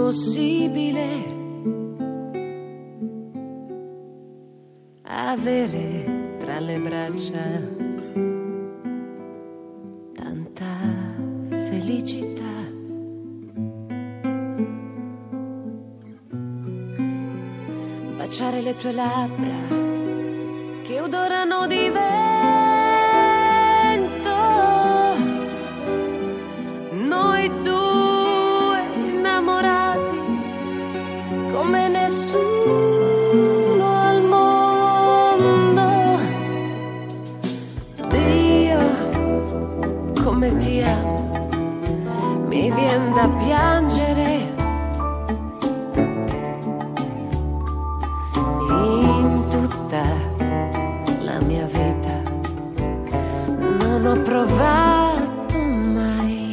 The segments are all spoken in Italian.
possibile avere tra le braccia tanta felicità. Baciare le tue labbra che odorano di vento, noi due innamorati come nessuno al mondo. Dio, come ti amo, mi vien da piangere. In tutta la mia vita non ho provato mai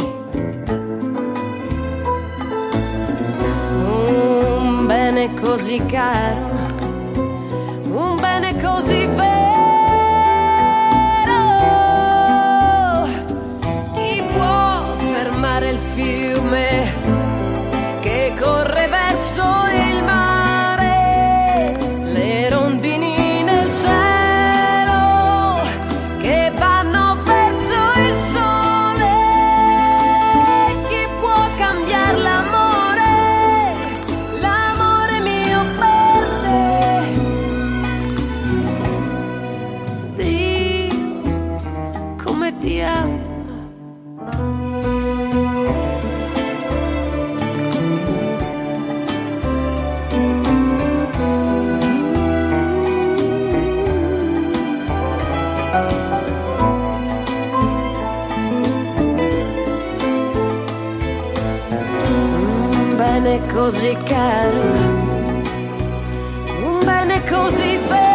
un bene così caro, un bene così vero. Chi può fermare il fiume che corre verso il mare, le rondini nel cielo che vanno verso il sole? Chi può cambiare l'amore, l'amore mio per te? Dio, come ti amo. Un bene così caro, un bene così vero.